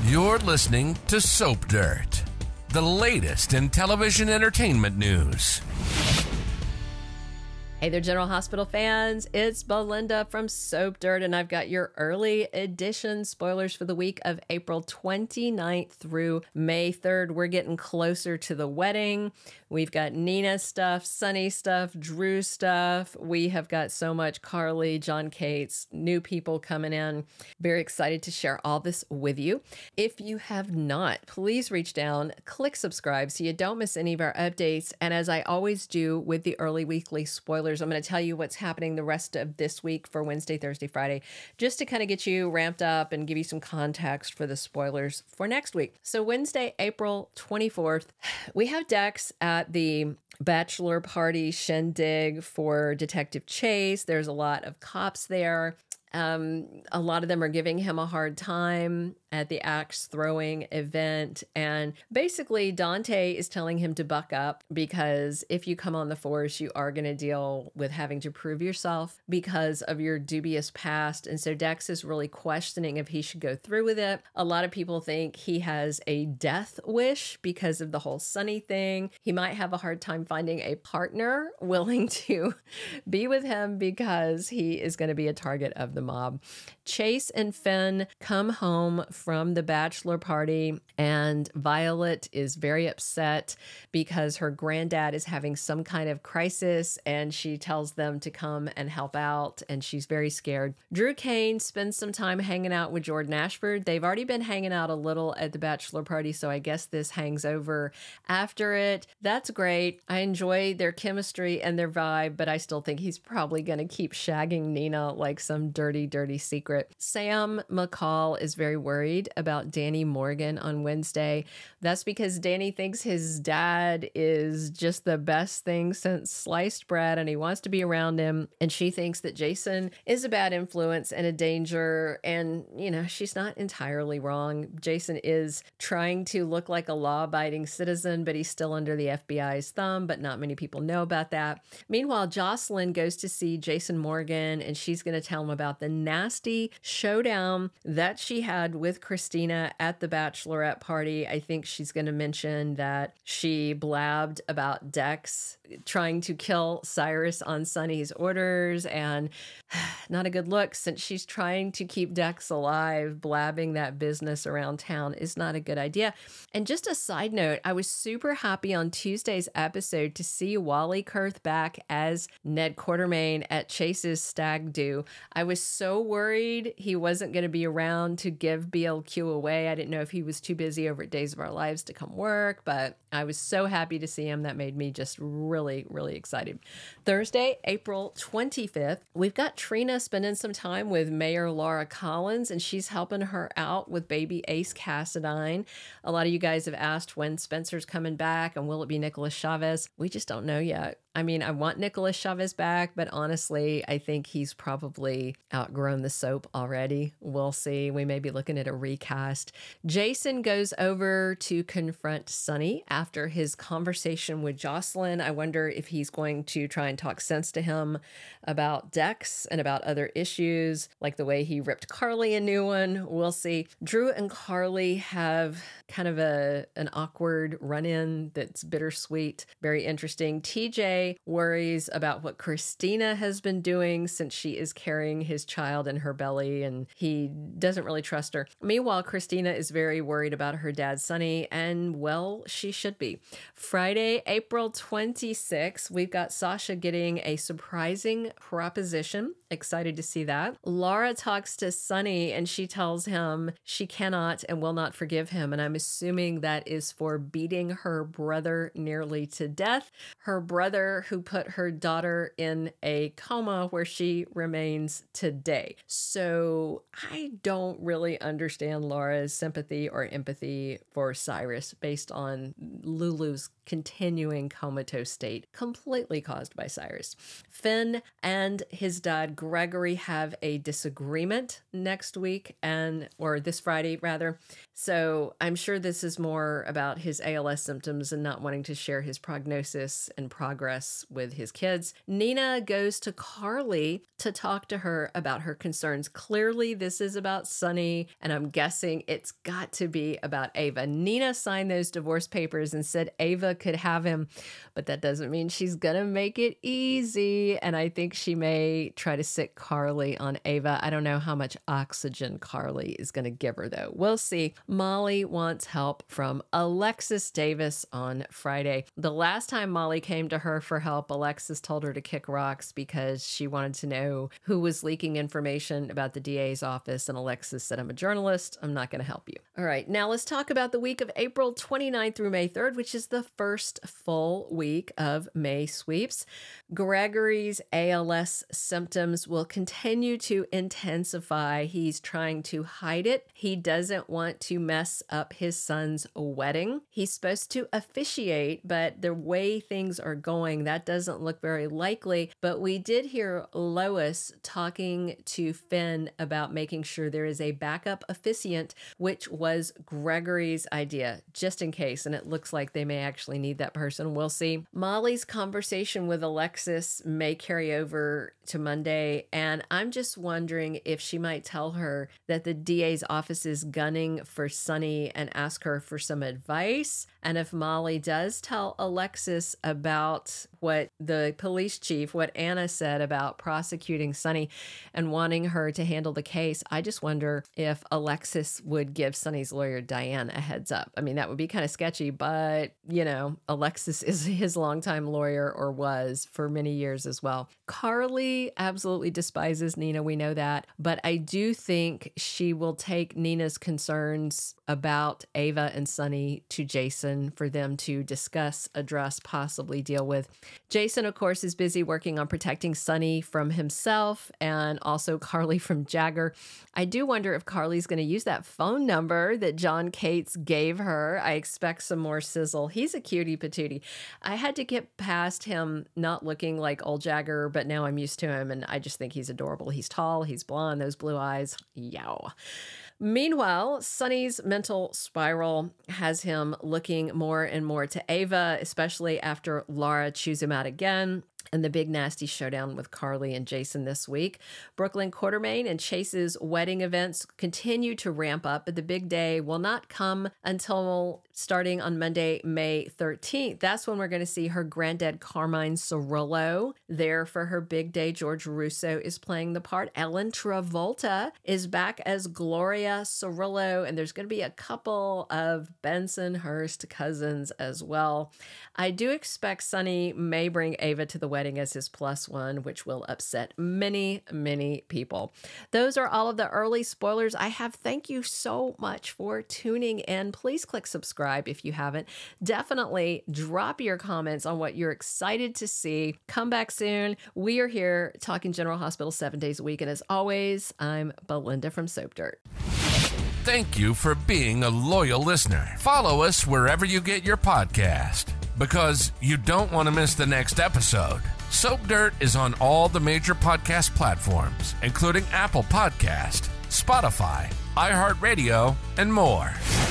You're listening to Soap Dirt, the latest in television entertainment news. Hey there, General Hospital fans. It's Belinda from Soap Dirt, and I've got your early edition spoilers for the week of April 29th through May 3rd. We're getting closer to the wedding. We've got Nina stuff, Sunny stuff, Drew stuff. We have got so much Carly, John Cates, new people coming in. Very excited to share all this with you. If you have not, please reach down, click subscribe so you don't miss any of our updates. And as I always do with the early weekly spoilers, I'm going to tell you what's happening the rest of this week for Wednesday, Thursday, Friday, just to kind of get you ramped up and give you some context for the spoilers for next week. So Wednesday, April 24th, we have Dex at the bachelor party shindig for Detective Chase. There's a lot of cops there. A lot of them are giving him a hard time at the axe throwing event. And basically, Dante is telling him to buck up because if you come on the force, you are going to deal with having to prove yourself because of your dubious past. And so Dex is really questioning if he should go through with it. A lot of people think he has a death wish because of the whole Sunny thing. He might have a hard time finding a partner willing to be with him because he is going to be a target of the mob. Chase and Finn come home from the bachelor party, and Violet is very upset because her granddad is having some kind of crisis, and she tells them to come and help out, and she's very scared. Drew Kane spends some time hanging out with Jordan Ashford. They've already been hanging out a little at the bachelor party, so I guess this hangs over after it. That's great. I enjoy their chemistry and their vibe, but I still think he's probably going to keep shagging Nina like some dirty secret. Sam McCall is very worried about Danny Morgan on Wednesday. That's because Danny thinks his dad is just the best thing since sliced bread and he wants to be around him. And she thinks that Jason is a bad influence and a danger. And, you know, she's not entirely wrong. Jason is trying to look like a law-abiding citizen, but he's still under the FBI's thumb, but not many people know about that. Meanwhile, Jocelyn goes to see Jason Morgan and she's going to tell him about the nasty showdown that she had with Christina at the bachelorette party. I think she's going to mention that she blabbed about Dex trying to kill Cyrus on Sunny's orders, and not a good look since she's trying to keep Dex alive. Blabbing that business around town is not a good idea. And just a side note, I was super happy on Tuesday's episode to see Wally Kurth back as Ned Quartermain at Chase's stag do. I was so worried he wasn't going to be around to give BLQ away. I didn't know if he was too busy over at Days of Our Lives to come work, but I was so happy to see him. That made me just really excited. Thursday, April 25th, we've got Trina spending some time with Mayor Laura Collins, and she's helping her out with baby Ace Cassadine. A lot of you guys have asked when Spencer's coming back and will it be Nicholas Chavez? We just don't know yet. I mean, I want Nicholas Chavez back, but honestly, I think he's probably outgrown the soap already. We'll see. We may be looking at a recast. Jason goes over to confront Sunny after his conversation with Jocelyn. I wonder if he's going to try and talk sense to him about Dex and about other issues, like the way he ripped Carly a new one. We'll see. Drew and Carly have kind of an awkward run-in that's bittersweet, very interesting. TJ worries about what Christina has been doing since she is carrying his child in her belly, and he doesn't really trust her. Meanwhile, Christina is very worried about her dad, Sunny, and well, she should be. Friday, April 26th, we've got Sasha getting a surprising proposition. Excited to see that. Laura talks to Sunny and she tells him she cannot and will not forgive him, and I'm assuming that is for beating her brother nearly to death. Her brother who put her daughter in a coma where she remains today. So I don't really understand Laura's sympathy or empathy for Cyrus based on Lulu's continuing comatose state, completely caused by Cyrus. Finn and his dad, Gregory have a disagreement next week or this Friday rather. So I'm sure this is more about his ALS symptoms and not wanting to share his prognosis and progress with his kids. Nina goes to Carly to talk to her about her concerns. Clearly, this is about Sonny, and I'm guessing it's got to be about Ava. Nina signed those divorce papers and said Ava could have him, but that doesn't mean she's going to make it easy. And I think she may try to sick Carly on Ava. I don't know how much oxygen Carly is going to give her, though. We'll see. Molly wants help from Alexis Davis on Friday. The last time Molly came to her for help, Alexis told her to kick rocks because she wanted to know who was leaking information about the DA's office. And Alexis said, I'm a journalist. I'm not going to help you. All right, now let's talk about the week of April 29th through May 3rd, which is the first full week of May sweeps. Gregory's ALS symptoms will continue to intensify. He's trying to hide it. He doesn't want to mess up his son's wedding. He's supposed to officiate, but the way things are going, that doesn't look very likely. But we did hear Lois talking to Finn about making sure there is a backup officiant, which was Gregory's idea, just in case. And it looks like they may actually need that person. We'll see. Molly's conversation with Alexis may carry over to Monday. And I'm just wondering if she might tell her that the DA's office is gunning for Sonny and ask her for some advice. And if Molly does tell Alexis about what the police chief, what Anna said about prosecuting Sonny and wanting her to handle the case, I just wonder if Alexis would give Sonny's lawyer, Diane, a heads up. I mean, that would be kind of sketchy, but, you know, Alexis is his longtime lawyer, or was for many years as well. Carly absolutely despises Nina. We know that. But I do think she will take Nina's concerns about Ava and Sonny to Jason for them to discuss, address, possibly deal with. Jason, of course, is busy working on protecting Sonny from himself and also Carly from Jagger. I do wonder if Carly's going to use that phone number that John Cates gave her. I expect some more sizzle. He's a cutie patootie. I had to get past him not looking like old Jagger, but now I'm used to him and I just think he's adorable. He's tall, he's blonde, those blue eyes. Yow. Meanwhile, Sonny's mental spiral has him looking more and more to Ava, especially after Laura chews him out again. And the big nasty showdown with Carly and Jason this week. Brooklyn Quartermain and Chase's wedding events continue to ramp up, but the big day will not come until starting on Monday, May 13th. That's when we're going to see her granddad, Carmine Cirillo, there for her big day. George Russo is playing the part. Ellen Travolta is back as Gloria Cirillo, and there's going to be a couple of Bensonhurst cousins as well. I do expect Sonny may bring Ava to the wedding as his plus one, which will upset many, many people. Those are all of the early spoilers I have. Thank you so much for tuning in. Please click subscribe if you haven't. Definitely drop your comments on what you're excited to see. Come back soon. We are here talking General Hospital 7 days a week. And as always, I'm Belinda from Soap Dirt. Thank you for being a loyal listener. Follow us wherever you get your podcast, because you don't want to miss the next episode. Soap Dirt is on all the major podcast platforms, including Apple Podcast, Spotify, iHeartRadio, and more.